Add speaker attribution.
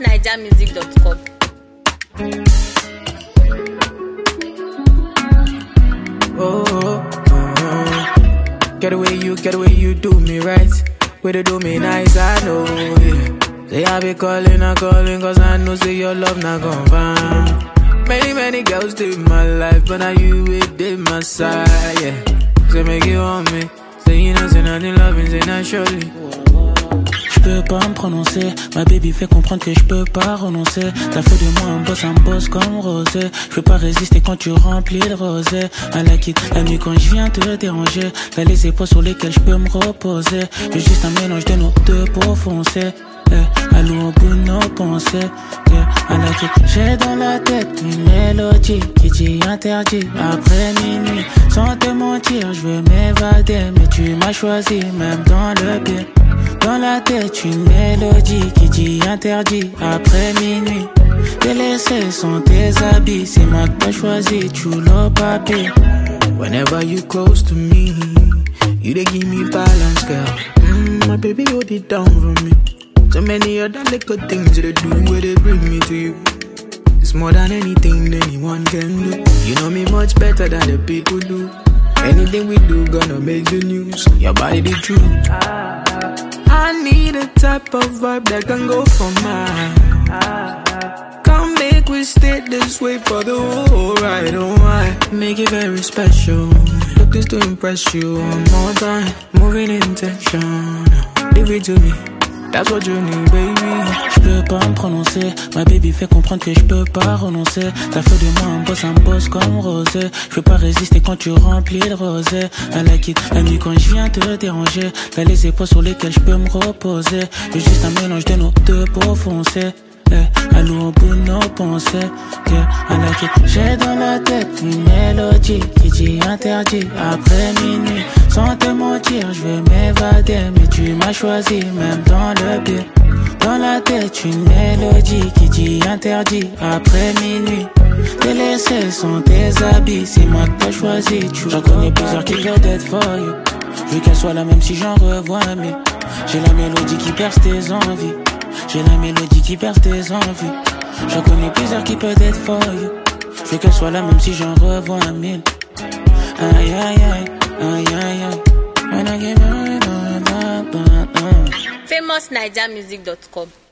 Speaker 1: famousnigermusic.com.
Speaker 2: Get the way you do me right. Way to do me nice, I know, yeah. Say I be calling, cause I know say your love not gon' find. Many girls live my life, but now you with my side, yeah. Say make you want me. Say you know, say nothing loving, say not surely.
Speaker 3: J'peux pas me prononcer, ma baby fait comprendre que j'peux pas renoncer. T'as fait de moi un boss comme Rosé. J'peux pas résister quand tu remplis le rosé. À la quitte, la nuit quand j'viens te déranger. T'as les épaules sur lesquelles j'peux me reposer. J'ai juste un mélange de nos deux pour foncer. Allons au bout de nos pensées. À la quitte, j'ai dans la tête une mélodie qui dit interdit après minuit. Sans te mentir, j'veux m'évader, mais tu m'as choisi même dans le pire. Dans la tête une mélodie qui dit interdit après minuit. T'es laissé sans tes habits, c'est moi que t'as choisi, tu l'as papier.
Speaker 2: Whenever you close to me, you dey give me balance, girl. My baby hold it down for me. So many other little things you do where they bring me to you. It's more than anything anyone can do. You know me much better than the people do. Anything we do gonna make the news. Your body the truth. I need a type of vibe that can go for mine. Come make we stay this way for the whole ride. Oh, I make it very special. Look this to impress you one more time. Moving intention. Leave it to me. That's what you need, baby.
Speaker 3: J'peux pas me prononcer, ma baby fait comprendre que j'peux pas renoncer. T'as fait de moi un boss comme Rosé. J'peux pas résister quand tu remplis le rosé. À la quitte, la nuit quand j'viens te déranger. T'as les épaules sur lesquelles j'peux me reposer. J'ai juste un mélange de nos deux pour foncer. Allons au bout de nos pensées. À la quitte, j'ai dans la tête une mélodie qui dit interdit après minuit. Sans te mentir, je veux m'évader, mais tu m'as choisi même dans le pire. Dans la tête une mélodie qui dit interdit après minuit. T'es laissé sans tes habits, c'est moi que t'as choisi. J'en connais plusieurs qui veulent être for you. Je veux qu'elle soit la même si j'en revois mille. J'ai la mélodie qui perce tes envies. J'ai la mélodie qui perce tes envies. J'en connais plusieurs qui peuvent être for you. Je veux qu'elle soit là même si j'en revois un mille. Aïe aïe aïe, aïe aïe aïe.
Speaker 1: famousnigermusic.com.